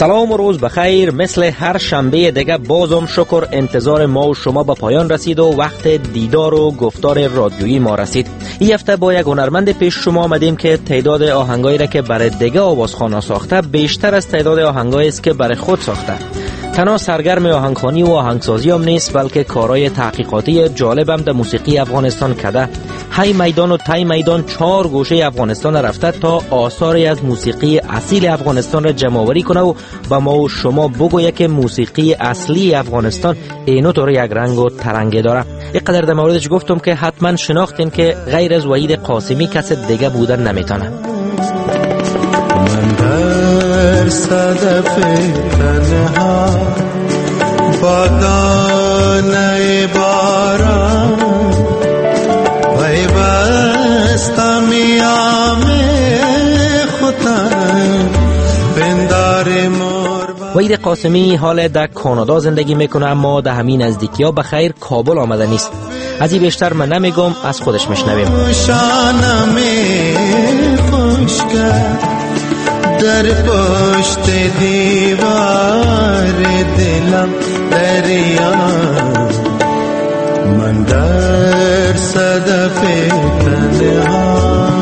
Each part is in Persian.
سلام و روز بخیر. مثل هر شنبه دیگه بازم شکر انتظار ما و شما به پایان رسید و وقت دیدار و گفتار رادیویی ما رسید. این هفته با یک هنرمند پیش شما آمدیم که تعداد آهنگایی را که برای دیگه آوازخوانان ساخته بیشتر از تعداد آهنگایی است که برای خود ساخته. تنها سرگرم آهنگخوانی و آهنگسازی هم نیست، بلکه کارهای تحقیقاتی جالب هم در موسیقی افغانستان کرده. های میدان و تای میدان 4 گوشه افغانستان رفته تا آثاری از موسیقی اصیل افغانستان را جمع‌آوری کنه و با ما و شما بگویه که موسیقی اصلی افغانستان اینو طور یک رنگ و ترنگی داره. اینقدر در موردش گفتم که حتما شناختین که غیر از وحید قاسمی کس دیگه بودن نمیتونه. من در صدف تنها باغانه باران پیوستم یام خودم بندار مور. وحید قاسمی حال در کانادا زندگی میکنه، اما در همین نزدیکی ها بخیر کابل آمده نیست. از این بیشتر من نمیگم، از خودش میشنویم. شانم خوش کرد در پشت دیوار دلم دریا، من در صدف تنها.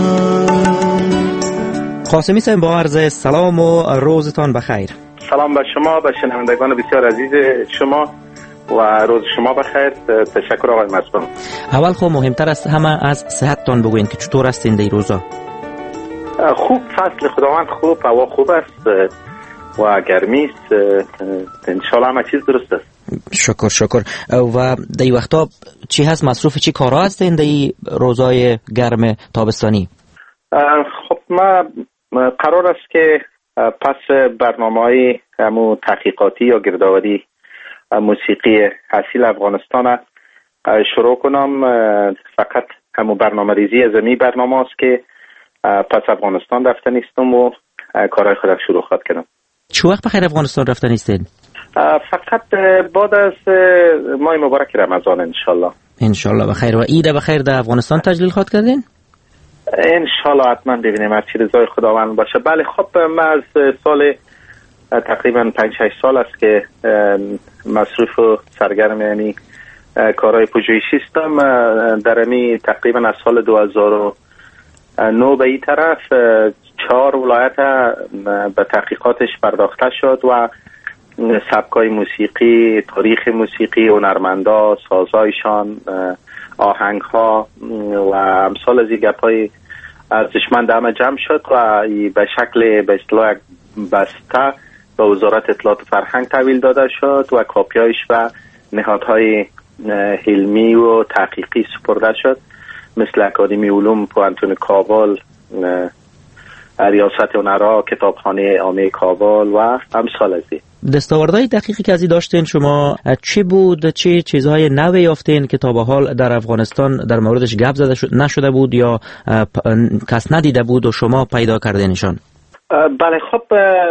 قاسمی صاحب با عرض سلام و روزتان بخیر. سلام به شما، به شنوندگان بسیار عزیز شما و روز شما بخیر. تشکر آقای مسئول. اول خب مهمتر است همه از صحتتان بگوین که چطور هستین در این روزا؟ خوب، فصل خداوند خوب، هوا خوب است و گرمی است. انشالله همه چیز درست است. شکر. و در این وقتا چی هست، مصروف چی کارها هستین در این روزای گرم تابستانی؟ خب ما قرار است که پس برنامه‌های همون تحقیقاتی یا گردآوری موسیقی اصیل افغانستان شروع کنم. فقط همون برنامه ریزی از این برنامه است که پس افغانستان رفته نیستم و کارهای خودم شروع خواهد کنم. چه وقت بخیر افغانستان رفته نیستید؟ فقط بعد از ماه مبارک رمضان انشالله بخیر. و عید بخیر در افغانستان تجلیل خواهد کردین؟ انشالله حتما ببینیم هر چی رضای خداوند باشه. بله خب من از سال تقریبا 5-6 سال است که مصروف و سرگرم یعنی کارهای پژوهشی هستم. در امی تقریبا از سال 2009 به این طرف 4 ولایت به تحقیقاتش پرداخته شد و سبکای موسیقی، تاریخ موسیقی، هنرمندا، سازایشان، آهنگها و امثال از این گپ‌های ارزشمند همه جمع شد و به شکل به اصطلاح بسته به وزارت اطلاعات و فرهنگ تحویل داده شد و کاپیایش و نهادهای علمی و تحقیقی سپرده شد، مثل اکادمی علوم پوانتون کابل، ریاست هنرها، کتابخانه عامه کابل و امثال از این. دستاوردهای دقیقی که از این داشتین شما چی بود؟ چه چیزهای نوی یافتین که تا به حال در افغانستان در موردش گپ زده نشده بود یا کس ندیده بود و شما پیدا کردینشان؟ بله خب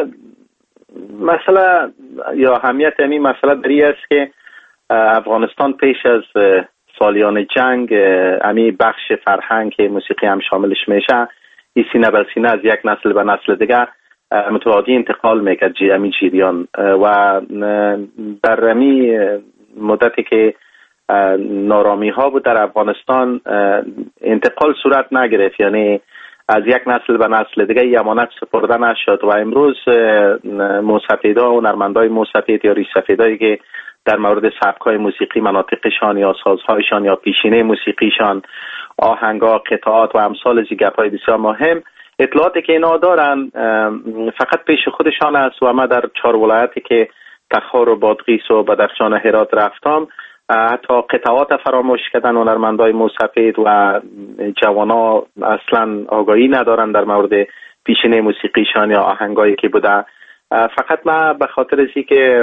مسئله یا اهمیت این مسئله دری است که افغانستان پیش از سالیان جنگ امی بخش فرهنگ موسیقی هم شاملش میشه، این سینه بر سینه از یک نسل به نسل دیگر متوادی انتقال میکرد امی جریان و در امی مدتی که نارامی ها بود در افغانستان انتقال صورت نگرفت، یعنی از یک نسل به نسل دیگه یمانت سپرده نشد و امروز موسیقیدا و هنرمندای موسیقی یا ریش‌سفیدایی که در مورد سبک‌های موسیقی مناطقشان یا سازهایشان یا پیشینه موسیقیشان، آهنگا، قطعات و امثال از این گپ‌های بسیار مهم اطلاعاتی که اینا دارن فقط پیش خودشان است و من در 4 ولایتی که تخار و بادغیس و بدخشان و هرات رفتم حتی قطعات فراموش کردن هنرمندای موسیقی و جوانا اصلا آگاهی ندارن در مورد پیشینه موسیقیشان یا آهنگایی که بوده. فقط من به خاطر ازی که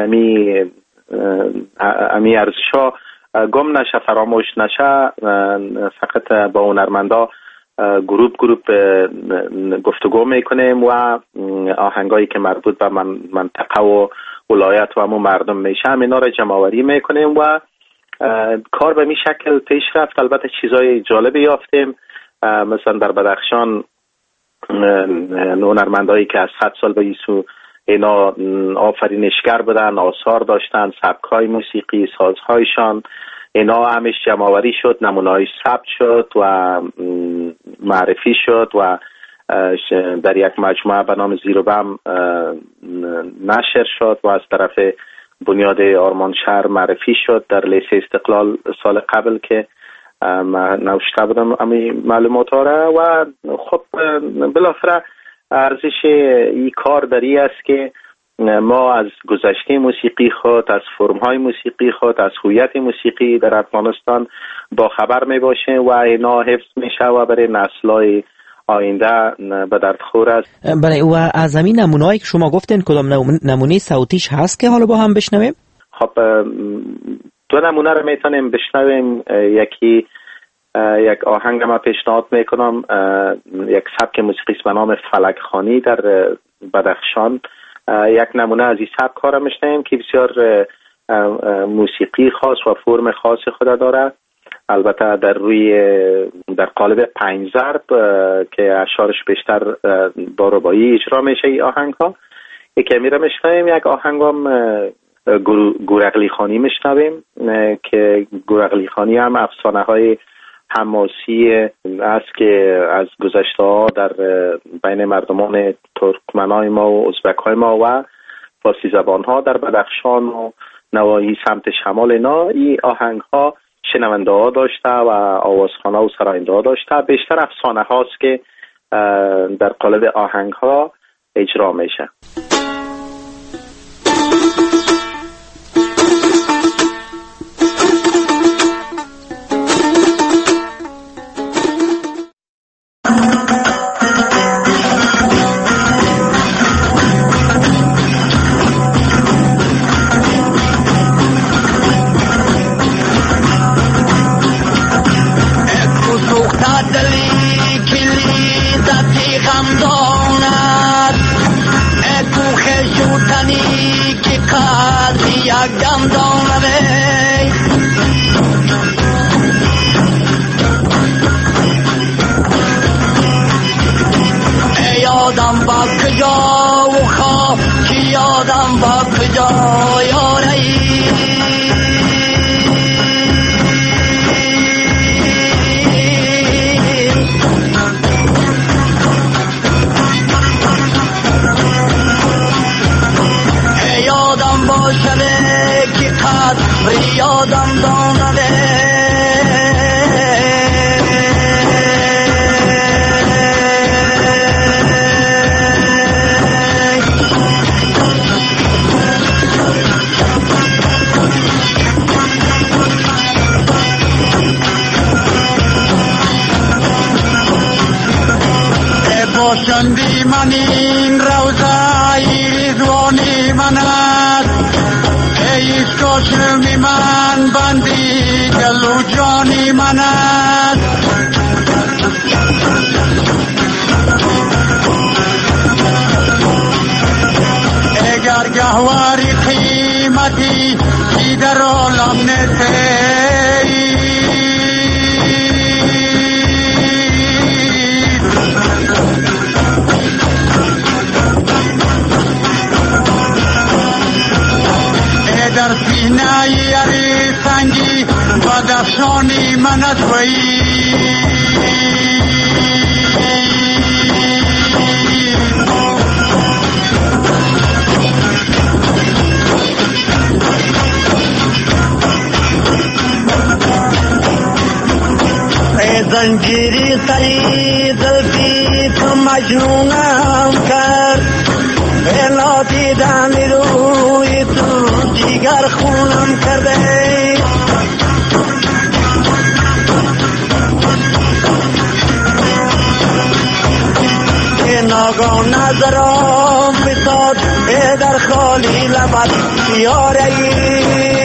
امی ارزش‌ها گم نشه، فراموش نشه، فقط با هنرمندا گروپ گفتگو میکنیم و آهنگایی که مربوط به منطقه و ولایت و همون مردم میشه همینا را جمع آوری میکنیم و کار به می شکل پیش رفت. البته چیزای جالبی یافتیم، مثلا در بدخشان هنرمندایی که از 100 سال به این سو اینا آفرینشگر بودن، آثار داشتن، سبک‌های موسیقی، سازهایشان، اینا همش جمع‌آوری شد، نمونه‌هایش ثبت شد و معرفی شد و در یک مجموعه به نام زیر و بم نشر شد و از طرف بنیاد آرمان شهر معرفی شد در لیسه استقلال سال قبل که نوشته بودم امی معلومات ها را. و خب بالاخره ارزش این کار در این است که ما از گذشته موسیقی خود، از فرم‌های موسیقی خود، از هویت موسیقی در افغانستان با خبر می باشیم و اینا حفظ میشه و برای نسل‌های آینده به درد خور است. بله، و از همین نمونه‌ای که شما گفتین کدام نمونه صوتیش هست که حالا با هم بشنویم؟ خب دو نمونه رو میتونیم بشنویم. یکی یک آهنگ ما پیشنهاد میکنم، یک سبک موسیقی به نام فلک خوانی در بدخشان. یک نمونه از این سبک ها رو میشنویم که بسیار موسیقی خاص و فرم خاص خود داره، البته در قالب 5 ضرب که اشعارش بیشتر با رباعی اجرا میشه. این آهنگ ها یکی میره میشنویم. یک آهنگ هم گورقلی خانی میشنویم که گورقلی خانی هم افسانه های حماسی است که از گذشته ها در بین مردمان ترکمنای ما و ازبک های ما و فارسی زبان ها در بدخشان و نواحی سمت شمال اینا این آهنگ ها شنونده ها داشته و آوازخوانه و سراینده ها داشته. بیشتر افسانه هاست که در قالب آهنگ ها اجرا میشه. باشندی من این روزای رضوانی من است، ای کاشمی من بندی دل و جانی من است. اگر گهواری قیمتی کی در عالم نتی، در سینه یاری سنگی بدخشانی من تویی. ای زنجیری سری زلفی تو مجنونم کرد، بلا دیدن روی تو جگر خونم کرده. که ناگاه نظرم بساد در خالی لبت یاری.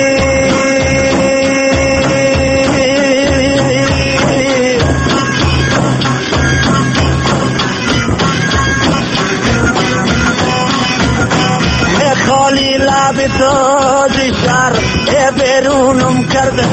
خالی لب تو دیشتر برونم کرده.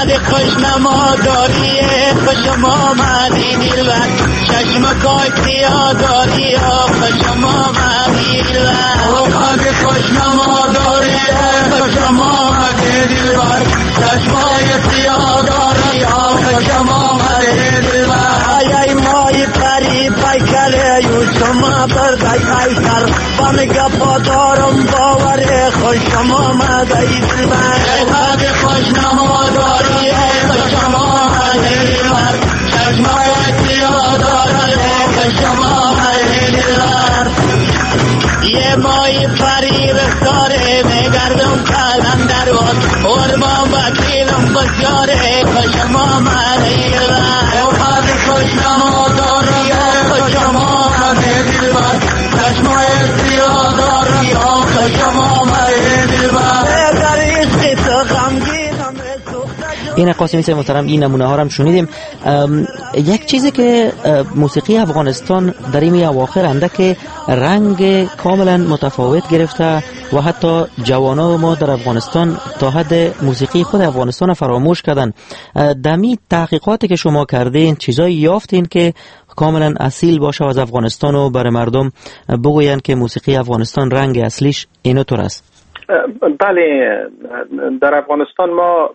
اومد خوشنما داری خوشم آمدی دلبر چشمکای سیاه داری خوشم آمدی دلبر اومد خوشنما داری خوشم آمدی دلبر چشمای سیاه داری خوشم آمدی دلبر ای مای پری پیکره یوشما بردای ایسر بان گپا دارم باوره خوشم آمدی دلبر اومد خوشنما داری خوشم آمدی دلبر چشمای سیاه داری خوشم آمدی دلبر یه مای پری بساره میگردم کلم در وقت ارمان بکیلم بسیاره خوشم آمدی دلبر اومد خوشنما داری خوشم آمدی دلبر چشمای سیاه داری خوشم آمدی دلبر در عشق تو غمگینم این قاسمی صاحب محترم این نمونه ها رو هم شنیدیم. یک چیزی که موسیقی افغانستان در این اواخر اندک رنگ کاملا متفاوت گرفته و حتی جوانان ما در افغانستان تا حد موسیقی خود افغانستان فراموش کردن. دمی تحقیقاتی که شما کردین چیزایی یافتین که کاملا اصیل باشه از افغانستان و برای مردم بگوین که موسیقی افغانستان رنگ اصلیش اینطور است؟ بله، در افغانستان ما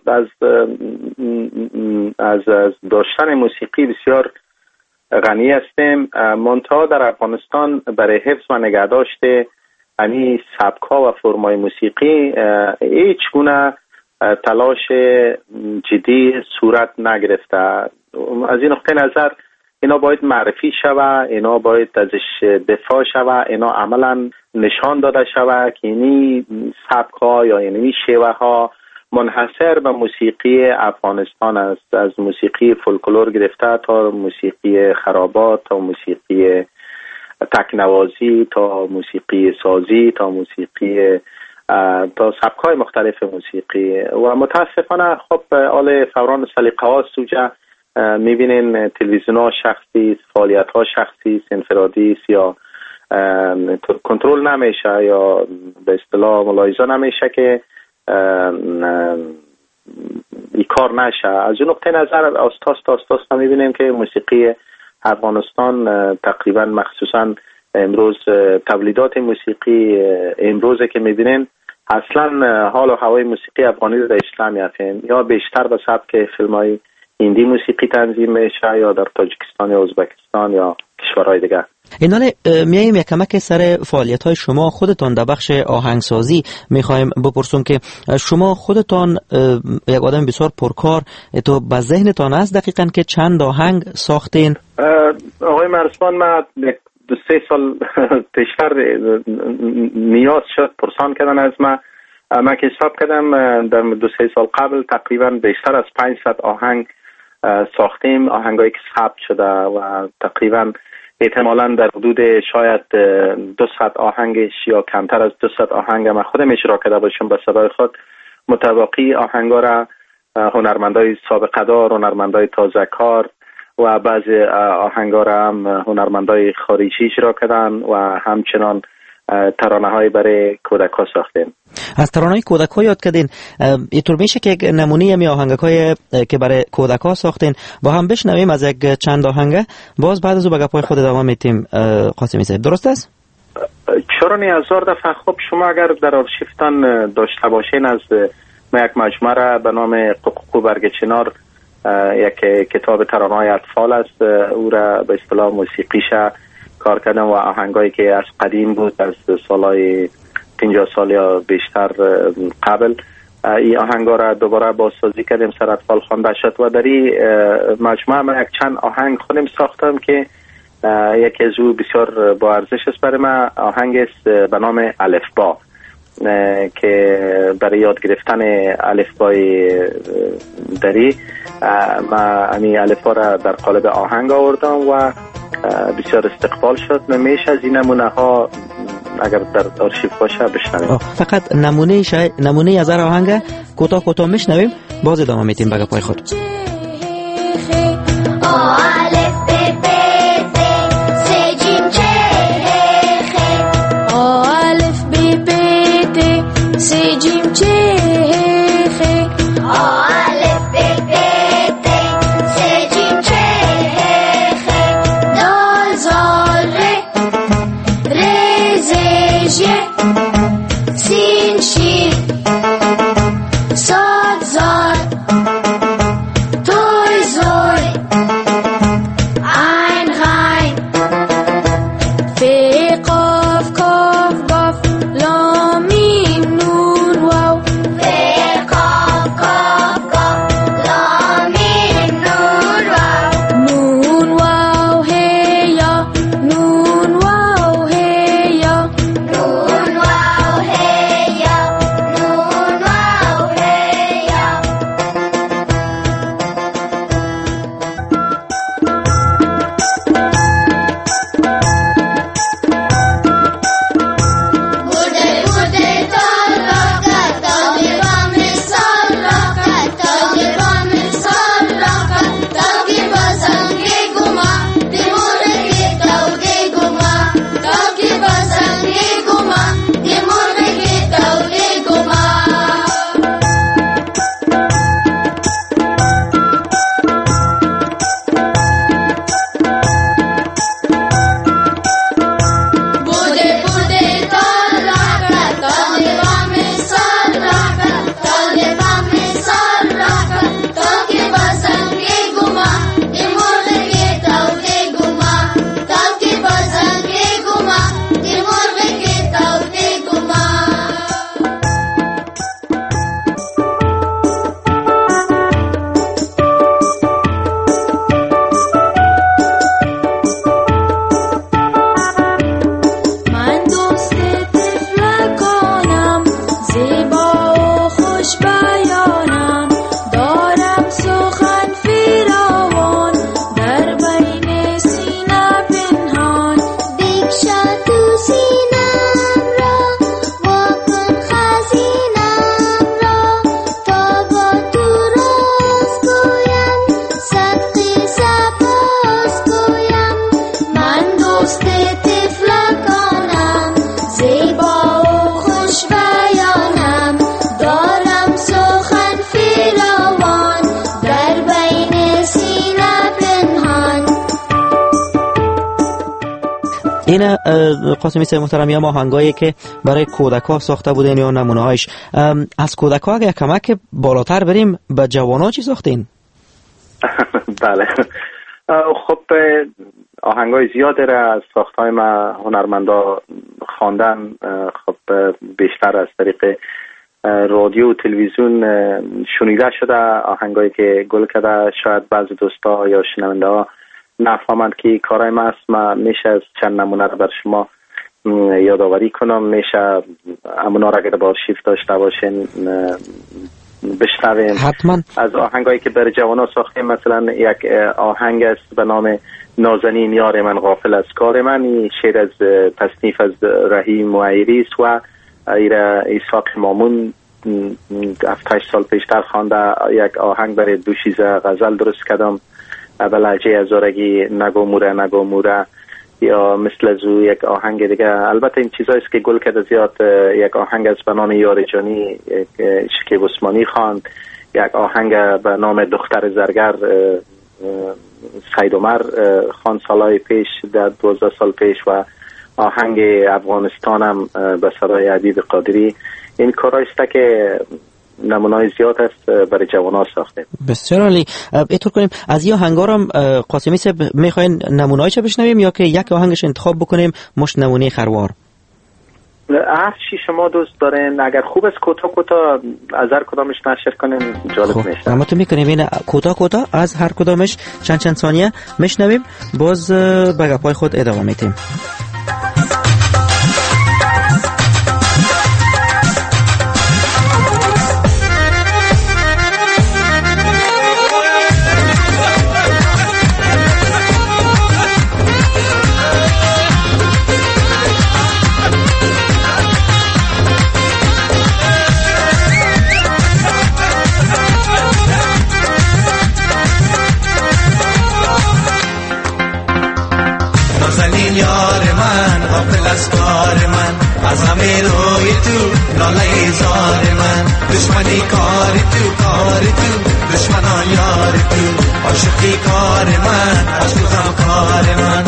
از داشتن موسیقی بسیار غنی هستیم. منتها در افغانستان برای حفظ و نگهداشت یعنی سبک‌ها و فرمای موسیقی هیچ گونه تلاش جدی صورت نگرفته. از این نقطه نظر اینا باید معرفی شوه، اینا باید ازش دفاع شوه، اینا عملا نشان داده شوه که اینی سبک ها یا اینی شیوه ها منحصر به موسیقی افغانستان است، از موسیقی فولکلور گرفته تا موسیقی خرابات، تا موسیقی تکنوازی، تا موسیقی سازی، تا موسیقی تا سبک های مختلف موسیقی. و متاسفانه خب آل فوران سلیقه ها سوجه میبینین تلویزیون ها شخصی است، فعالیت ها شخصی است، انفرادی است یا کنترل نمیشه یا به اصطلاح ملاحظه نمیشه که این کار نشه. از اون نقطه نظر آستاست میبینیم که موسیقی افغانستان تقریبا مخصوصا امروز تولیدات موسیقی امروزه که میبینین اصلا حال و هوای موسیقی افغانی رو در اسلام میافین یا بیشتر به سبک فیلم های هندی موسیقی تنظیم میشه یا در تاجیکستان یا ازبکستان یا کشورهای دیگه. ایناله میایم یک کمک سر فعالیت های شما خودتان در بخش آهنگسازی میخوایم بپرسم که شما خودتان یک آدم بسیار پرکار، تو به ذهنتان است دقیقاً که چند آهنگ ساختین؟ آقای مرسپان، من 2-3 سال پیشتر نیاز شد پرسان کردن از من که حساب کردم در 2-3 سال قبل تقریبا بیشتر از 500 آهنگ ساختیم، آهنگایی که ثبت شده و تقریبا احتمالاً در حدود شاید 200 آهنگش یا کمتر از 200 آهنگ من خودم اجرا کرده باشم به صدای خود. متباقی آهنگا را هنرمندای سابقه دار، هنرمندای تازه کار و بعضی آهنگا را هم هنرمندای خارجی اجرا کردن و همچنان ترانه‌های برای کودک‌ها ساختیم. از ترانه‌های کودک‌ها یاد کردین، اینطور میشه که نمونه می آهنگ‌های که برای کودک‌ها ساختین با هم بشنویم از یک چند آهنگ، باز بعد از او به گپ‌های خود ادامه میدیم. قاسمی صاحب درست است؟ چرا نه، هزار دفعه. خب شما اگر در آرشیفتان داشته باشین از یک مجموعه را به نام قوقو برگ چنار، یک کتاب ترانه‌های اطفال است، او را به اصطلاح موسیقیش کار کردم و آهنگایی که از قدیم بود، از سالهای 50 سال یا بیشتر قبل، این آهنگا را دوباره بازسازی کردیم، سر اطفال خوانده شد و در این مجموعه من یک چند آهنگ خودم ساختم که یکی از او بسیار با ارزش است برای من، آهنگ است به نام الفبا که برای یاد گرفتن الفبای دری من این الفبا را در قالب آهنگ آوردم و بسیار استقبال شد. میشه از این نمونه ها اگر در آرشیو باشه بشنویم. فقط نمونه از هر آهنگ کوتاه میشنویم، باز ادامه میدیم به پای خود. سجیم چه این قاسمی صاحب محترم یا آهنگایی که برای کودک‌ها ساخته بودین یا نمونه‌هایش، از کودک‌ها اگه کمک بالاتر بریم به جوان‌ها چی ساختین؟ بله خب آهنگای زیاده را از ساختهای ما هنرمندا خواندن. خب بیشتر از طریق رادیو و تلویزیون شنیده شده آهنگایی که گل کرده. شاید بعضی دوستا یا شنونده ها نفهمند که کارای ما است. ما میشه از چند نمونه را بر شما یادآوری کنم. میشه امونا را اگر با آرشیو داشته باشین بشنویم. حتما. از آهنگایی که برای جوانان ساختیم مثلا یک آهنگ است به نام نازنین یار من غافل از کار من. این شعر از تصنیف از رحیم معیری است و ایساق مامون 7-8 سال پیشتر خوانده. یک آهنگ برای دوشیزه غزل درست کردم به لهجه هزارگی نگو موره یا مثل از یک آهنگ دیگه. البته این چیزاییست که گل کرده زیاد. یک آهنگ از به نام یار جانی شکیب عثمانی خواند. یک آهنگ به نام دختر زرگر سید عمر خان سالهای پیش در 12 سال پیش و آهنگ افغانستان هم به صدای عبید قادری. این کارایست که نمونه‌های زیاد است برای جوانان ساخته. بسیار عالی. اینطور کنیم از این آهنگا رو قاسمی صاحب میخواین نمونه‌هایش بشنویم یا که یک آهنگش انتخاب بکنیم مش نمونه خروار؟ هر چی شما دوست دارین. اگر خوب است کوتاه از هر کدامش نشر کنیم جالب میشه. اما تو میکنیم این کوتاه از هر کدامش چند ثانیه میشنویم، باز به گپای خود ادامه میدیم. از کار من از همه روی تو لاله زار من دشمنی کار تو دشمنان یار تو عاشقی کار من عاشقم کار من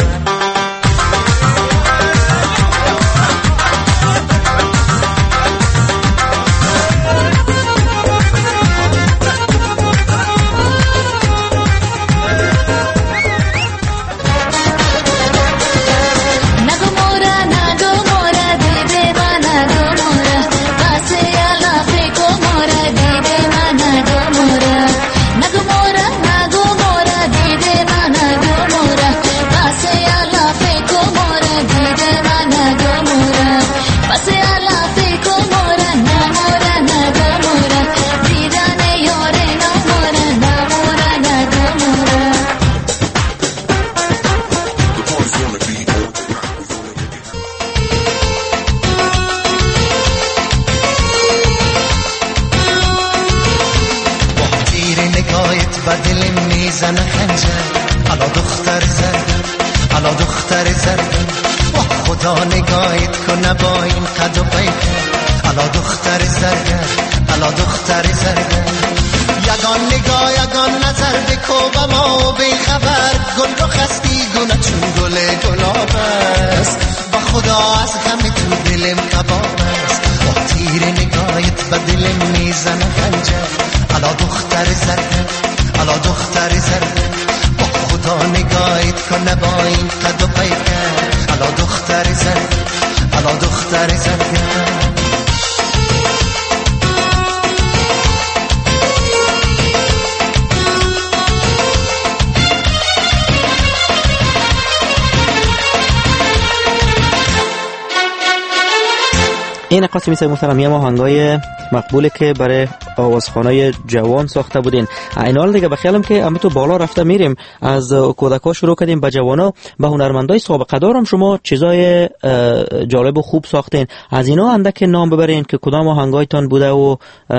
این قاسمی صاحب محترم یه آهنگای مقبوله که برای آوازخوانای جوان ساخته بودین. این حال دیگه بخیالم که اما تو بالا رفته میریم، از کودکا شروع کردیم به جوانا، به هنرمندای سابقه دارم شما چیزای جالب و خوب ساختین. از اینا اندک نام ببرین که کدام آهنگایتان بوده و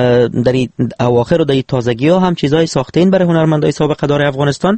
در اواخر و در تازگی ها هم چیزای ساختین برای هنرمندای سابقه دار افغانستان؟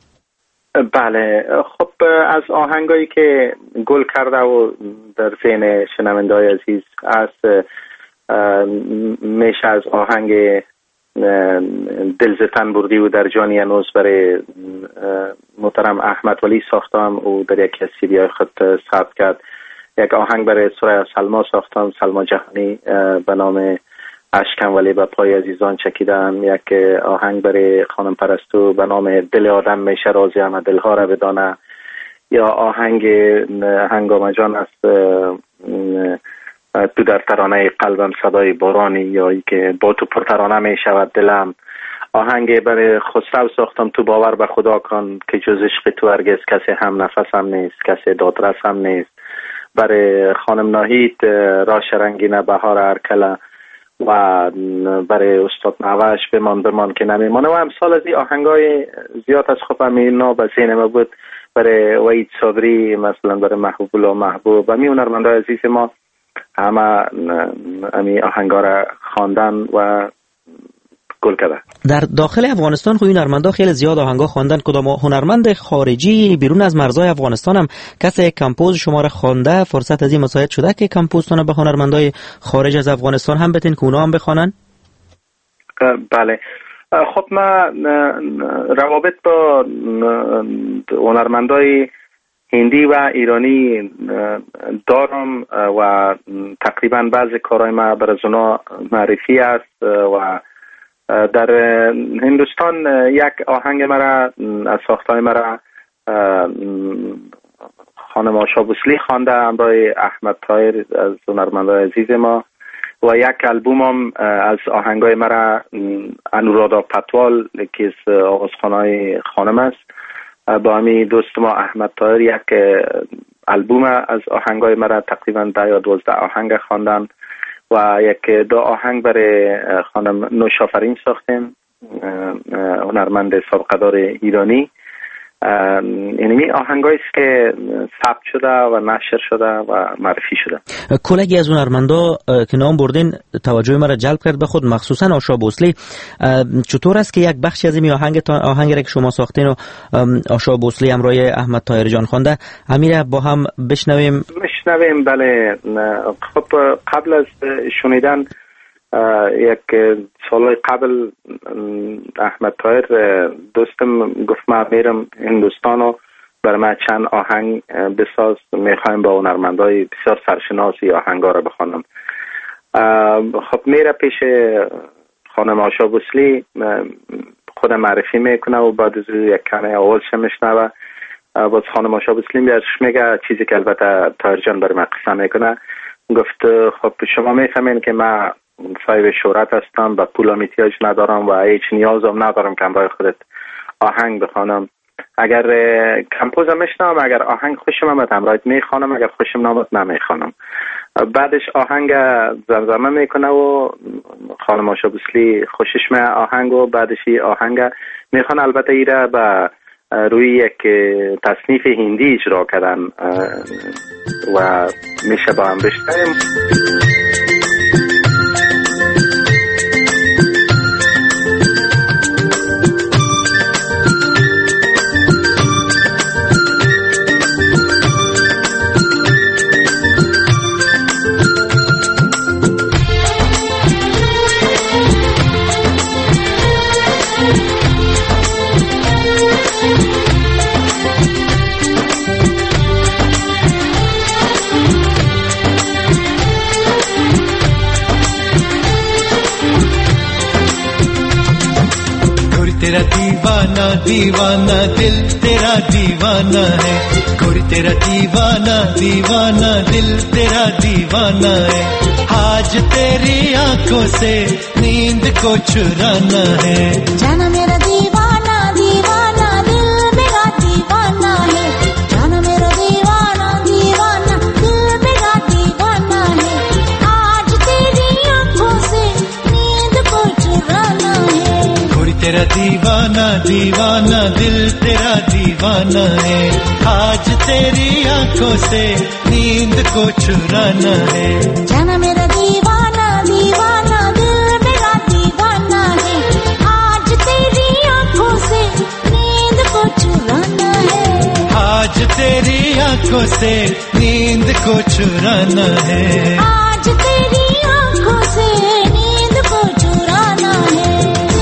بله خب از آهنگایی که گل کرده و در ذهن شنونده‌های عزیز است میشه از آهنگ دلزتن بردی و در جانی هنوز برای محترم احمد ولی ساختم و در یک CD های خود ثبت کرد. یک آهنگ برای سوره سلما ساختم، سلما جهانی، به نام اشکم ولی به پای عزیزان چکیدم. یک آهنگ برای خانم پرستو به نام دل آدم میشه راضی اما دلها را بدانه. یا آهنگ هنگام جان است تو در ترانه قلبم صدای بارانی، یا ای که با تو پر ترانه می شود دلم. آهنگ برای خسرو ساختم تو باور به خدا کن که جز عشق تو هرگز کسی هم نفس هم نیست، کسی دادرس هم نیست. برای خانم ناهید راش رنگینه بهار ارکله و برای استاد نوش بمان که نمیمانه و امثال از این آهنگای زیاد از خوبم اینا به ذهنم بود. برای وحید صابری مثلا، برای محبوب الله محبوب و می هنرمندای عزیز ما همه امی آهنگا را خواندن و گل کرده. در داخل افغانستان خو هنرمندا خیلی زیاد آهنگا خواندن. کدام هنرمند خارجی بیرون از مرزهای افغانستان هم کسی کمپوز شما را خوانده؟ فرصت از این مساعد شده که کمپوزتون به هنرمندای خارج از افغانستان هم بتین که اونا هم بخوانن؟ بله. خب ما روابط با هنرمندای هندی و ایرانی دارم و تقریبا بعضی کارهای ما برای اونا معرفی است و در هندوستان یک آهنگ مرا از ساختهای مرا خانم آشا بوسلی خوانده همراه احمد طاهر از هنرمندای عزیز ما و یک البومم از آهنگای مرا انورادا پتوال که از آوازخوانای خانم است با همی دوست ما احمد طاهر یک البوم از آهنگای مرا تقریبا 10 یا 12 آهنگ خواندن و یک 2 آهنگ برای خانم نوشافرین ساختیم، هنرمند سابقه‌دار ایرانی. یعنی آهنگایی است که ثبت شده و نشر شده و معرفی شده. کلگی از هنرمندا که نام بردین توجه مرا جلب کرد به خود، مخصوصا آشا بوسلی. چطور است که یک بخشی از این آهنگی را که شما ساختین و آشا بوسلی همراه احمد طاهر جان خوانده امیر با هم بشنویم؟ بله. خب قبل از شنیدن یک سال قبل احمد طاهر دوستم گفت ما میرم هندوستان و برای ما چند آهنگ بساز، میخوایم با هنرمندای بسیار سرشناسی آهنگا را بخوانم. خب میره پیش خانم آشا بوسلی، خودم معرفی میکنه و بعد از یک کمی آوازش میشنوه. باز خانم آشا بوسلی میگه چیزی که البته طاهر جان برای من قصه میکنه، گفت خب شما میفهمین که من صاحب شهرت هستم، به پولم احتیاج ندارم و هیچ نیازم ندارم که برای خودت آهنگ بخوانم. اگر کمپوزم میشنم، اگر آهنگ خوشم آمد همراهت میخوانم، اگر خوشم نامد نمیخوانم. بعدش آهنگ زمزمه میکنه و خانم آشا بوسلی خوشش میاد آهنگ و بعدش آهنگ میخوان. البته ایره به روی یک تصنیف هندی اجرا کردن و میشه با هم بشنویم. तेरा दीवाना दीवाना दिल तेरा दीवाना है, कोई तेरा दीवाना दीवाना दिल तेरा दीवाना है। आज तेरी आंखों से नींद को चुराना है। जाना मेरा दीवाना दीवाना दिल मेरा दीवाना है। जाना मेरा दीवाना दीवाना दिल मेरा दीवाना है। आज तेरी आंखों से नींद को चुराना है। कोई तेरा दीवाना दीवाना दिल तेरा दीवाना है। आज तेरी आंखों से नींद को चुराना है। जाना मेरा दीवाना दीवाना दिल मेरा दीवाना है। आज तेरी आंखों से नींद को चुराना है। आज तेरी आंखों से नींद को चुराना है। आज तेरी आंखों से नींद को चुराना है।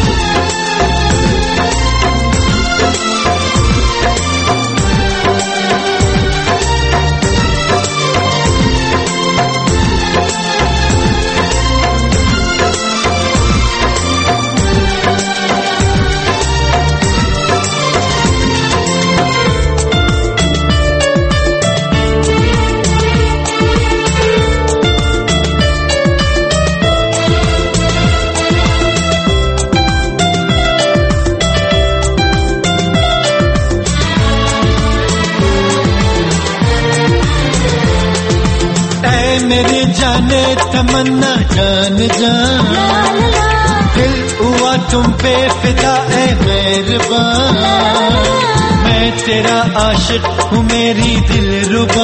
मेरे जाने तमन्ना जान जान, दिल हुआ तुम पे फिदा ऐ मेहरबान, मैं तेरा आशिक हूँ मेरी दिलरुबा,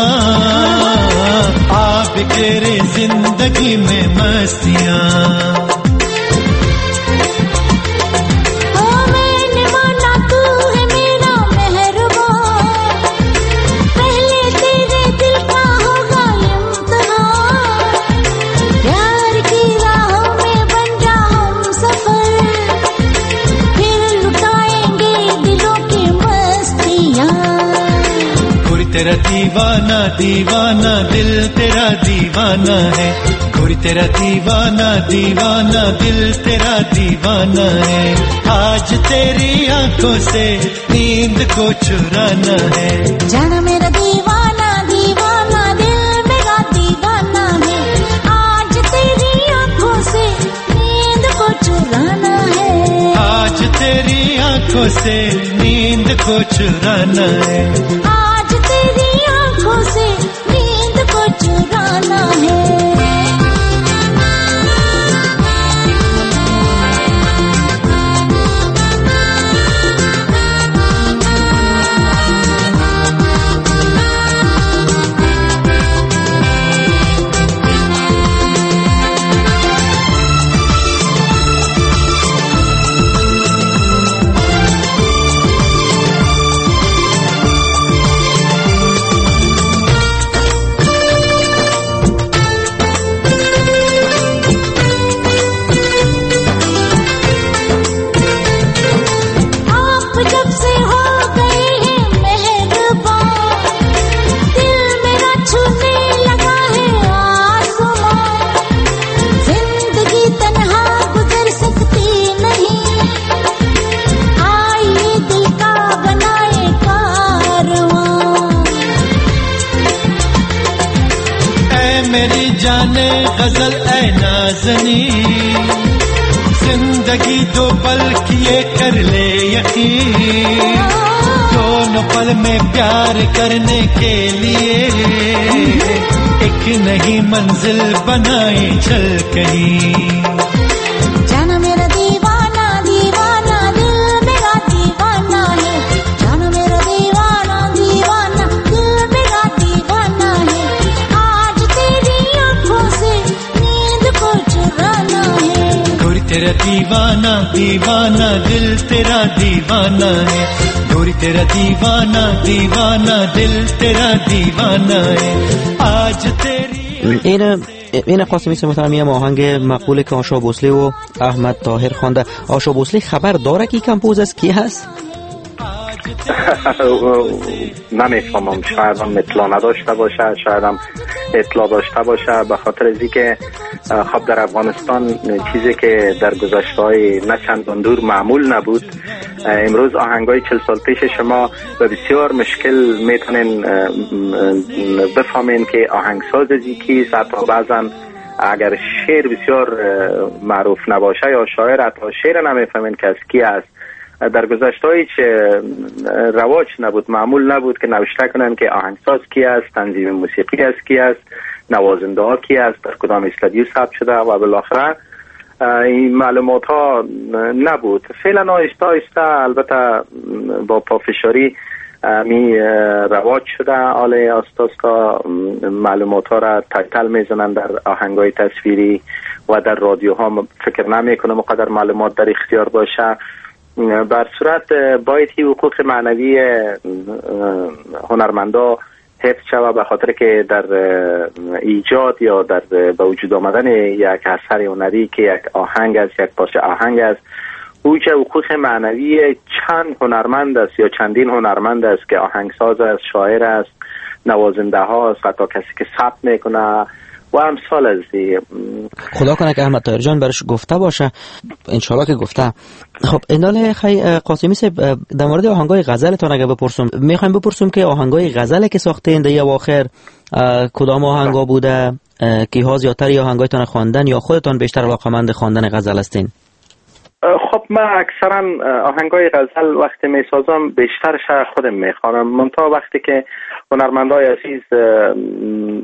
आप तेरे जिंदगी में मस्तियाँ। तेरा दीवाना दीवाना दिल तेरा दीवाना है, गोरी तेरा दीवाना दीवाना दिल तेरा दीवाना है, आज तेरी आंखों से नींद को चुराना है। जाना मेरा दीवाना दीवाना दिल मेरा दीवाना है, आज तेरी आंखों से नींद को चुराना है, आज तेरी आंखों से नींद को चुराना है, आज तेरी आंखों से नींद को चुराना है। जाने गजल ऐ नाज़नी, जिंदगी दो पल किए कर ले यकीन, दोनों पल में प्यार करने के लिए एक नहीं मंजिल बनाए चल कहीं। जाना मेरा दीवाना दीवाना दिल मेरा दीवाना है, जाना मेरा दीवाना दीवाना दिल मेरा दीवाना है, आज तेरी आंखों से नींद को चुराना है। गोरी तेरा दीवाना दीवाना दिल तेरा दीवाना है, गोरी तेरा दीवाना दीवाना दिल तेरा दीवाना है, आज तेरी این قاسمی محترمی آهنگ مقبول که آشا بوسلی و احمد طاهر خوانده. آشا بوسلی خبر داره که کمپوز از کی هست؟ نمیفهمم، شاید هم اطلاع نداشته باشه، شاید هم اطلاع داشته باشه، به خاطر از اینکه خب در افغانستان چیزی که در گذشته‌های نه چندان دور معمول نبود، امروز آهنگای 40 سال پیش شما به بسیار مشکل میتونین بفهمین که آهنگساز کیست، حتی بعضا اگر شعر بسیار معروف نباشه یا شاعر حتی شعر نمیفهمین که از کی است. در گذشته هیچ رواج نبود، معمول نبود که نوشته کنن که آهنگساز کی است، تنظیم موسیقی است کی است، نوازنده ها کی است، در کدام استودیو ثبت شده و بالاخره این معلومات ها نبود. فعلا آهسته آهسته البته با پافشاری می رواج شده، حال آستاستا معلومات ها را تکتل میزنن در آهنگ های تصویری و در رادیو ها. فکر نمی کنم مقدر معلومات در اختیار باشه. بر صورت باید هی حقوق معنوی هنرمندا حفظ شود، به خاطر که در ایجاد یا در به وجود آمدن یک اثر هنری که یک آهنگ است، یک پارچه آهنگ است، او که حقوق معنوی چند هنرمند است یا چندین هنرمند است که آهنگساز است، شاعر است، نوازنده ها است، حتی کسی که ثبت میکنه و امثال از دیگه. خدا کنه که احمد طاهر جان برش گفته باشه، انشالله که گفته. خب اندال خی قاسمی صاحب، در مورد آهنگای غزلتون اگه بپرسم، میخوایم بپرسم که آهنگای غزل که ساختین در اواخر کدام آهنگا بوده، کیها زیادتر آهنگایتون خواندن یا خودتون بیشتر علاقه‌مند خواندن غزل هستین؟ خب من اکثرا آهنگای غزل وقتی میسازم بیشترش خودم میخوانم، منتها وقتی که هنرمندای عزیز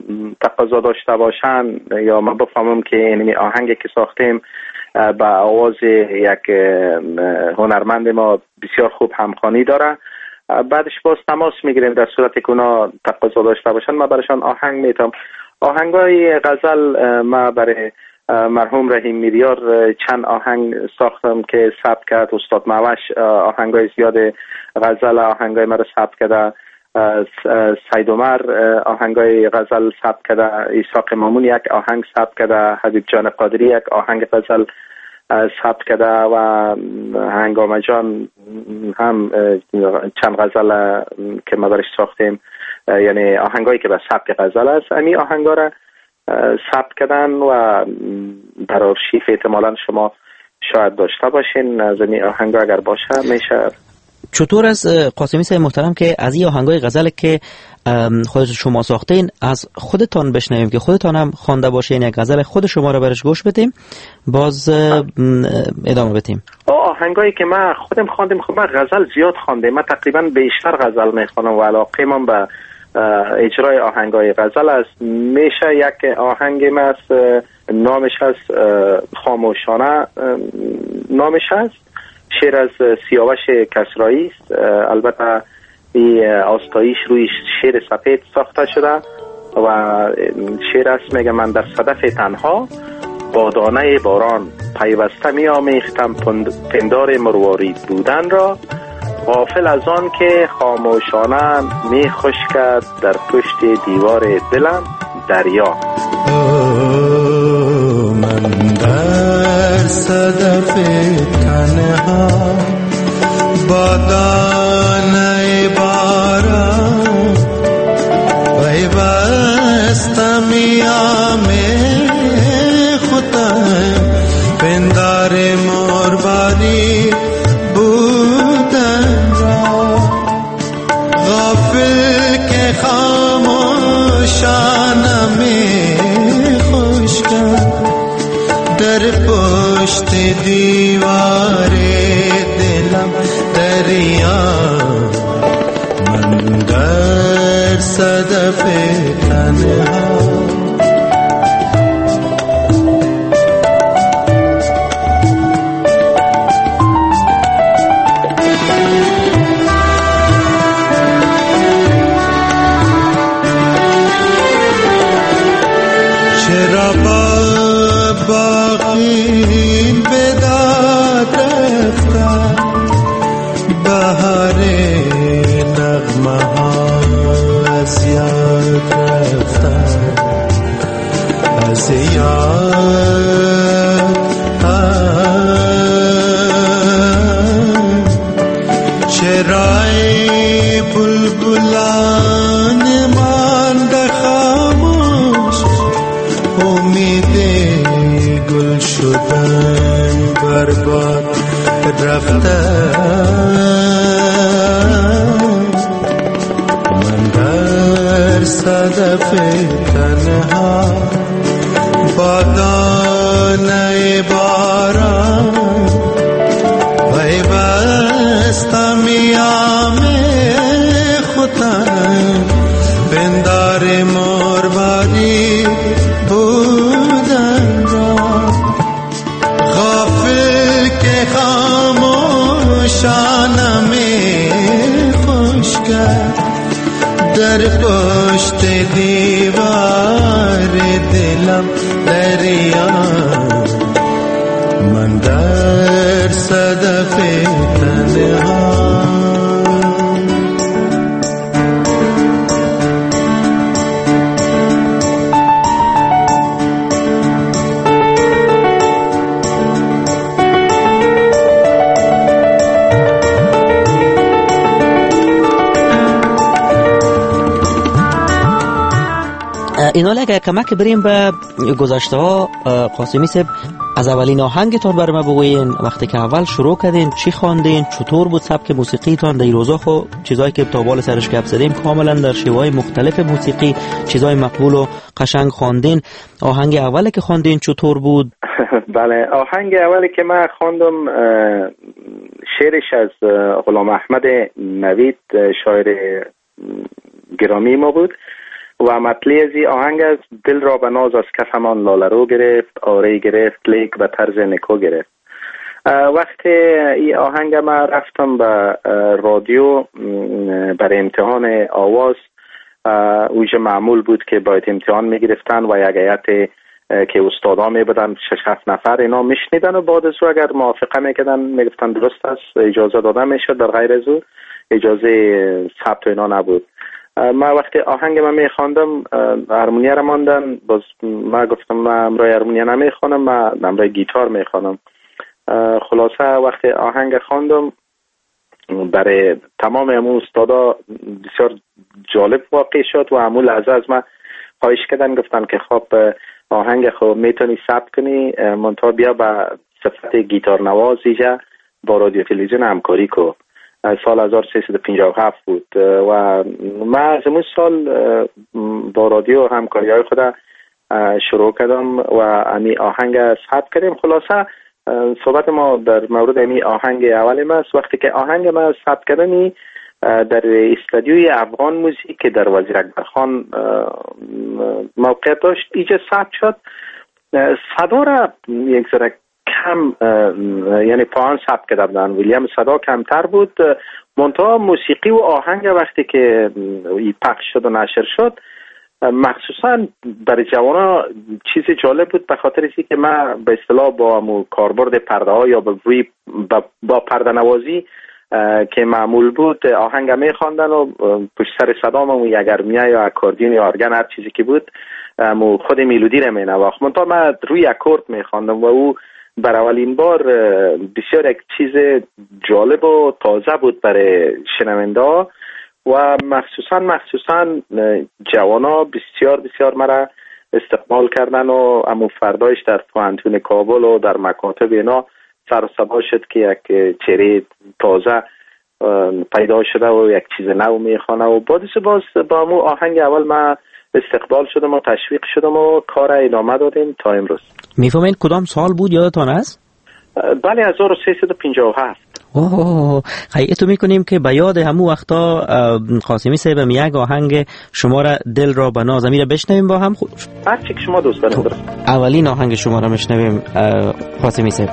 تقاضا داشته باشن یا ما بفهمم که این آهنگی که ساختیم با آواز یک هنرمند ما بسیار خوب همخوانی داره، بعدش باز تماس میگیریم. در صورتی که اونا تقاضا داشته باشن ما براشان آهنگ میتم. آهنگای غزل ما برای مرحوم رحیم میریار چند آهنگ ساختم که ثبت کرد. استاد معوش آهنگای زیاد غزل آهنگای ما رو ثبت کرده. سید عمر آهنگای غزل ثبت کرده. اسحاق مامون یک آهنگ ثبت کرده. حبیب جان قادری یک آهنگ غزل ثبت کرده و هنگامه جان هم چند غزل که ما برش ساختیم، یعنی آهنگایی که به سبک غزل است، امی آهنگا را ثبت کردن و در آرشیف احتمالاً شما شاید داشته باشین. از این آهنگا اگر باشه میشه. چطور از قاسمی صاحب محترم که از این آهنگای غزل که خودت شما ساختین از خودتان بشنویم که خودتان هم خوانده باشین، یک غزل خود شما رو برش گوش بدیم باز ادامه بدیم. آهنگایی که ما خودم خواندیم، خب من غزل زیاد خواندم، من تقریبا بیشتر غزل میخوانم و علاقه من به اجرای آهنگای غزل است. میشه یک آهنگ ما است، نامش است خاموشانه، نامش است، شعر از سیاوش کسرایی است. البته این آستایش روی شعر سپید ساخته شده و شعر است میگه من در صدف تنها با دانه باران پیوسته می آمیختم پندار مروارید بودن را، غافل از آن که خاموشانه می خشکد در پشت دیوار دلم دریا. من در صدف تنها با دانه باران پیوسته می آمیختم پندار مروارید بودن را، غافل که خاموشانه می خشکم در پشت دیوار دلم دریا. من در صدف تنها چرای بلبلان مانده خاموش، امید گل شدن برباد رفتن. من در صدف تنها با دانه باران پیوسته می آمیختم پندار مروارید بودن را، غافل که خاموشانه می خشکد در پشت دیوار دلم دریا. من در صدف تنها اینا اگر کمک بریم به گذشته ها قاسمی صاحب، از اولین آهنگتان بر ما بگوین، وقتی که اول شروع کردین چی خواندین، چطور بود سبک موسیقیتان؟ در روزا خو چیزایی که تا بال سرش گپ زدیم کاملا در شیوه‌های مختلف موسیقی چیزای مقبول و قشنگ خواندین. آهنگ اولی که خواندین چطور بود؟ بله، آهنگ اولی که من خواندم شعرش از غلام احمد نوید، شاعر گرامی ما بود و مطلع از این آهنگ از دل را به ناز از کفمان لاله رو گرفت، آره گرفت لیک به طرز نکو گرفت. وقتی این آهنگ ما رفتم به رادیو برای امتحان آواز، اوج معمول بود که باید امتحان میگرفتن و یک هیئت که استادا میبودن 6-7 نفر اینا میشنیدن و بعد از او اگر موافقه میکردن میگفتن درست است اجازه داده میشد، در غیر از او اجازه ثبت اینا نبود. ما وقتی آهنگ ما میخواندم هارمونیا را ماندن، باز ما گفتم ما امروی هارمونیا نمیخوانم، ما امروی گیتار میخوانم. خلاصه وقتی آهنگ خواندم برای تمام امون استادا بسیار جالب واقع شد و امون لحظه از ما خواهش کردن، گفتن که خب آهنگ خب میتونی ثبت کنی منتها بیا با صفت گیتار نواز ایجا با رادیو تلویزیون همکاری کو. سال 1357 بود و من از اون سال با رادیو همکاری های خود شروع کردم و امی آهنگ ثبت کردیم. خلاصه صحبت ما در مورد امی آهنگ اول ما است. وقتی که آهنگ ما ثبت کردنی در استودیوی افغان موزیک که در وزیر اکبرخان موقع داشت اینجا ثبت شد. صدا را یک ذره کم یعنی پایان ثبت کرده بودن، ویلیام صدا کمتر بود، منتها موسیقی و آهنگ وقتی که پخش شد و نشر شد مخصوصا برای جوانا چیز جالب بود، به خاطر اینکه که ما به اصطلاح با کاربرد پرده ها یا با پرده نوازی که معمول بود آهنگ میخواندن و پشت سر صدام یک هارمونیا یا اکاردیون یا ارگن هر چیزی که بود خود میلودی را مینواخت. منتها من روی اکورد میخواندم و او بر اولین بار بسیار یک چیز جالب و تازه بود برای شنونده و مخصوصا جوانا بسیار مرا استقبال کردن و امو فردایش در پوهنتون کابل و در مکاتب اینا سر و صدا شد که یک چهره تازه پیدا شده و یک چیز نو میخوانه و باز با امو آهنگ اول من استقبال شدم و تشویق شدم و کار ادامه دادیم تا امروز. میفهمین کدام سال بود یادتان است؟ بله 1357. خیلی میکنیم که به یاد همون وقتا قاسمی صاحب یک آهنگ شما را دل را به ناز را بشنویم با هم. هر چی که شما دوست دارید. اولین آهنگ شما را میشنویم قاسمی صاحب.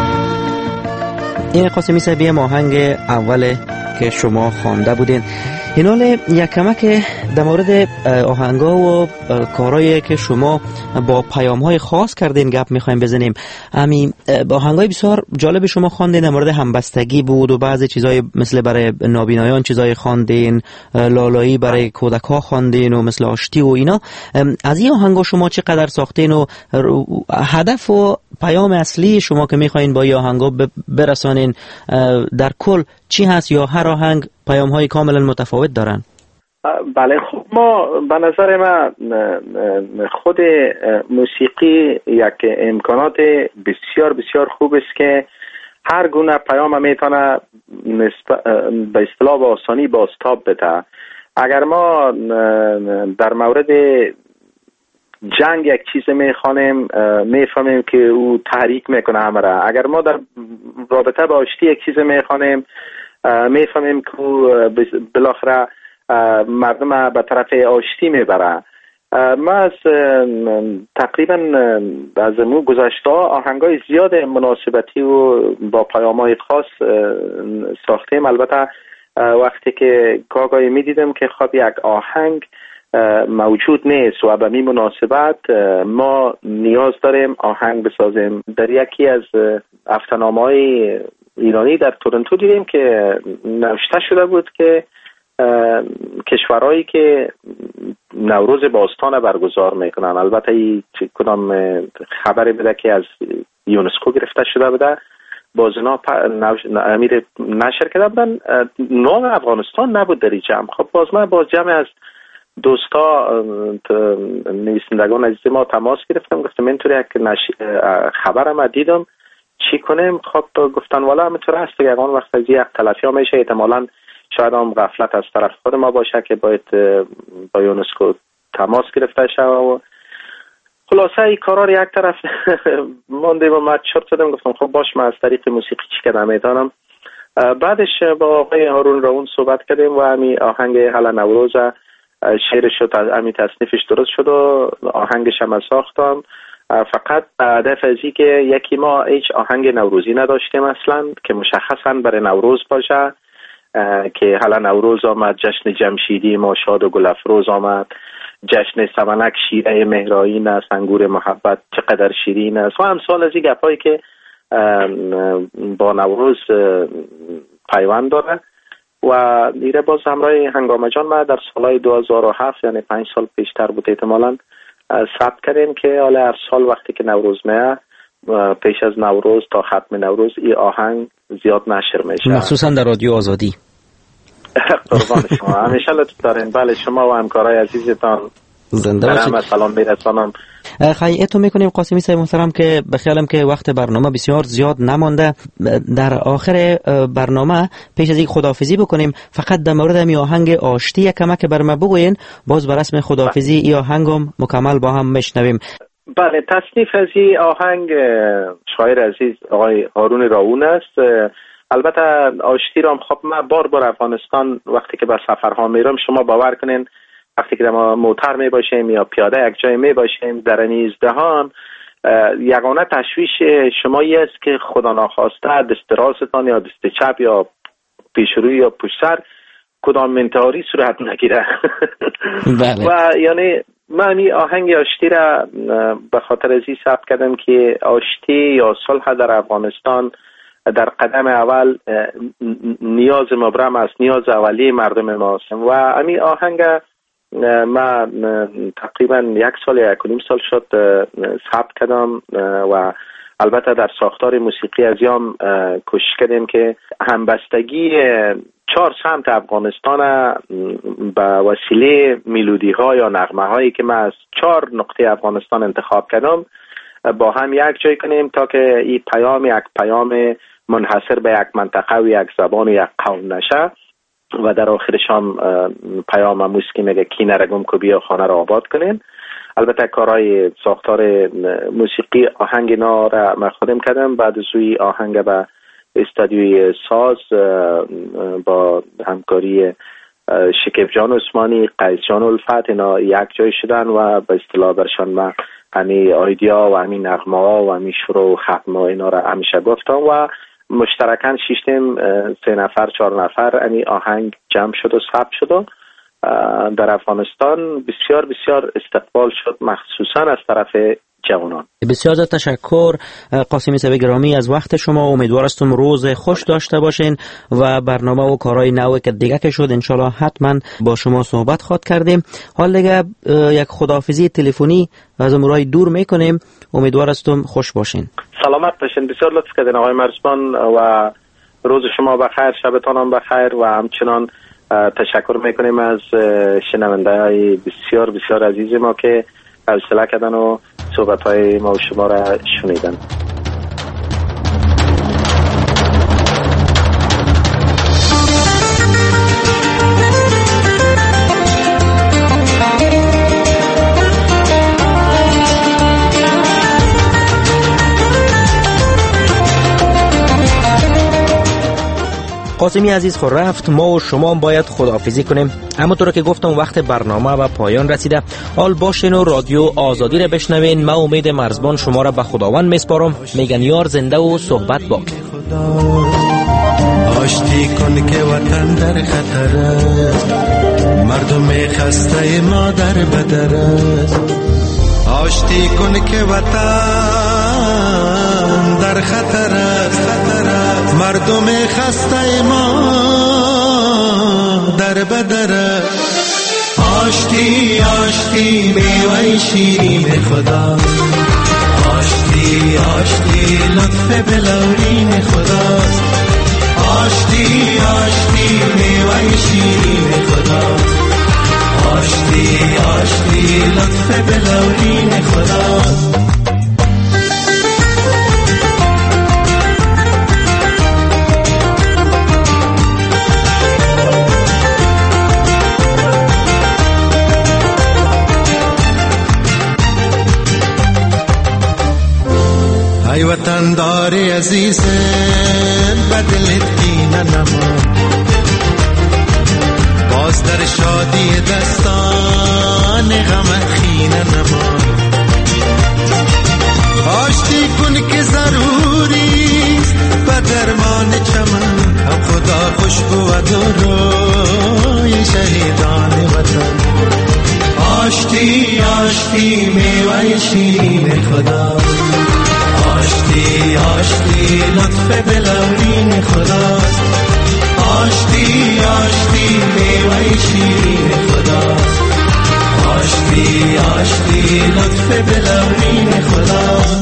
این قاسمی صاحب آهنگ اول که شما خوانده بودین این حال یک کمک در مورد آهنگا و کارهایی که شما با پیام‌های خاص کردین گپ می‌خوایم بزنیم. همین آهنگای بسیار جالب شما خواندین، در مورد همبستگی بود و بعضی چیزای مثل برای نابینایان چیزای خواندین، لالایی برای کودک‌ها خواندین و مثل آشتی و اینا. از این آهنگا شما چقدر ساختین و هدف و پیام اصلی شما که می‌خواین با این آهنگا برسانین در کل چی هست، یا هر آهنگ پیام‌های کاملا متفاوت دارن؟ بله، خب ما به نظر من خود موسیقی یک امکانات بسیار بسیار خوب است که هر گونه پیام میتونه به اصطلاح با آسانی بازتاب بده. اگر ما در مورد جنگ یک چیز میخوانیم میفهمیم که او تحریک میکنه همه را. اگر ما در رابطه با آشتی یک چیز میخوانیم میفهمیم که بالاخره مردم به طرف آشتی میبره. ما از تقریبا از مو گذشته آهنگای زیاد مناسبتی و با پیام‌های خاص ساختیم. البته وقتی که گاهی میدیدم که خب یک آهنگ موجود نیست و به می مناسبت ما نیاز داریم آهنگ بسازیم. در یکی از هفته‌نامه‌های ایرانی در تورنتو دیدیم که نوشته شده بود که کشورهایی که نوروز باستان برگزار میکنن، البته این کدام خبری بوده که از یونسکو گرفته شده بوده، باز اینا امیر نشر کرده بودن، نام افغانستان نبود در این جمع. خب باز جمع از دوستا نویسندگان عزیز ما تماس گرفتم، گفتم اینطوری یک خبر ما دیدم چی کنیم؟ خب گفتن والا همینطور هست که اون وقت از یک تلفی ها میشه، احتمالاً شاید هم غفلت از طرف خود ما باشه که باید با یونسکو تماس گرفته شد و خلاصه این کارا یک طرف مانده و من چرت زدم. گفتم خب باش، من از طریق موسیقی چی کردم میتونم. بعدش با آقای هارون راون صحبت کردیم و همین آهنگ هلا نوروز شعرش شد، همین تصنیفش درست شد و آهنگش هم ساختم. فقط هدف از این که یکی ما هیچ آهنگ نوروزی نداشتیم اصلا که مشخصا برای نوروز باشه، که حالا نوروز آمد، جشن جمشیدی ما شاد و گل افروز آمد، جشن سمنک شیره مهرائین است، انگور محبت چقدر شیرین است و امثال از این گپایی که با نوروز پیوند داره. و دیره باز همراه هنگامه جان ما در سالهای 2007 یعنی 5 سال پیشتر بود احتمالاً ثبت کردیم که حالا هر سال وقتی که نوروز میاد پیش از نوروز تا ختم نوروز این آهنگ زیاد نشر میشه، مخصوصا در رادیو آزادی. قربان شما، همیشه لطف دارین. بله، شما و همکارای عزیزتان زنده باشید. سلام میرسانم. خیلیتون میکنیم قاسمی صاحب محترم که بخیالم که وقت برنامه بسیار زیاد نمانده، در آخر برنامه پیش از این خداحافظی بکنیم فقط در مورد می آهنگ آشتی یک کمک بر ما بگوین، باز بر رسم خداحافظی این آهنگم مکمل با هم میشنویم. بله، تصنیف از این آهنگ شاعر عزیز آقای هارون راون است. البته آشتی را خب من بار افغانستان وقتی که به سفرها میرم، شما باور کنین وقتی که ما موتر می باشیم یا پیاده یک جای می باشیم در ازدحام، یگانه تشویش شما این است که خدا ناخواسته دست راستان یا دست چپ یا پیش روی یا پشت سر کدام انتحاری صورت نگیره. بله. و یعنی من این آهنگ آشتی را به خاطر ازی ثبت کردم که آشتی یا صلح در افغانستان در قدم اول نیاز مبرم است، نیاز اولیه مردم ماست و همین آهنگ ما تقریبا 1 سال یا 1.5 سال شد ثبت کردم و البته در ساختار موسیقی از یام کوشش کردیم که همبستگی 4 سمت افغانستان به وسیله میلودی ها یا نغمه هایی که من از 4 نقطه افغانستان انتخاب کردم با هم یک جای کنیم تا که این پیام یک پیام منحصر به یک منطقه و یک زبان و یک قوم نشه و در آخرش هم پیام موسیقی میگه کی نرگم که بیا خانه را آباد کنین. البته کارهای ساختار موسیقی آهنگ اینا را من خودم کردم، بعد از روی آهنگ به استودیوی ساز با همکاری شکیب جان عثمانی، قیس جان الفت اینا یک جای شدن و به اصطلاح برشان من همین آیدیا و همین نغمه ها و همین شروع و ختم ها اینا را همیشه گفتم و مشترکاً شیشتیم 3 نفر 4 نفر امی آهنگ جمع شد و ثبت شد و در افغانستان بسیار بسیار استقبال شد، مخصوصاً از طرف جوانان. بسیار زیاد تشکر قاسمی صاحب گرامی از وقت شما. امیدوار هستم روز خوش داشته باشین و برنامه و کارهای نوی که دیگه که شد انشالله حتما با شما صحبت خواهد کردیم. حال دیگه یک خداحافظی تلفنی از امورای دور میکنیم. امیدوار هستم خوش باشین. سلامت باشین. بسیار لطف کردین آقای مرزبان و روز شما بخیر، شبتان هم بخیر و همچنان تشکر میکنیم از شنونده های بسیار بسیار عزیز ما که حوصله کردن و صحبت های ما و شما را شنیدن. قاسمی عزیز خود رفت، ما و شما باید خداحافظی کنیم. اما طور که گفتم وقت برنامه و پایان رسیده. حال باشین و رادیو آزادی را بشنوین. من امید مرزبان شما را به خداوند میسپارم. میگن یار زنده و صحبت باق. آشتی کن که وطن در خطر است، مردم خسته ما در بدر است. آشتی کن که وطن در خطر است، مردم خسته ما در بدر است. آشتی آشتی میوه شیرین خدا، آشتی آشتی لطف بلورین خداست. آشتی آشتی میوه شیرین خدا، آشتی آشتی لطف بلورین خداست. ای وطن داری عزیزم بدلت کینه نما، باز در شادی دستان غم خینه نما. آشتی کن که ضروری به درمان چمن، هم خدا خوشبو و روی شهیدان وطن. آشتی آشتی میوه شیرین خدا، آشتی آشتی لطف بلورین خداست. آشتی آشتی میوه شیرین خداست، آشتی آشتی لطف بلورین خداست.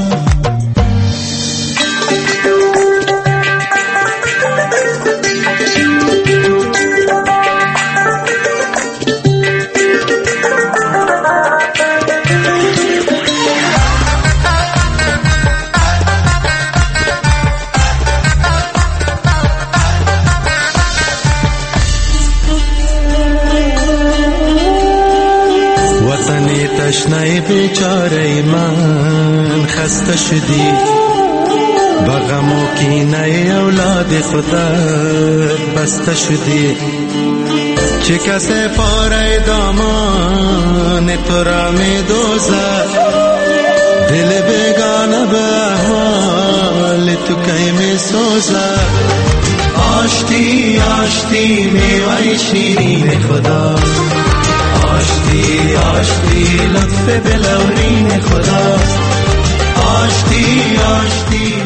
تشنه بیچاره من خسته شدی، با غم و کینه اولاد خودت بسته شدی. چه کسی پاره دامان تو را می دوزد، دل بیگانه به احوال تو کی می سوزد. آشتی آشتی میوه شیرین خدا، آشتی آشتی لطف بلورین خداست. آشتی آشتی